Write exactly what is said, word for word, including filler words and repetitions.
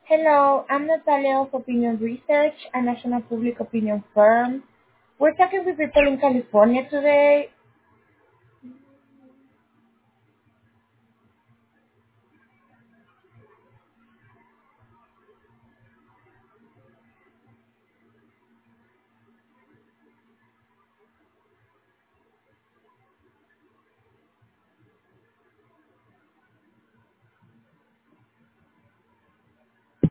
Hello, I'm Natalia of Opinion Research, a national public opinion firm. We're talking with people in California today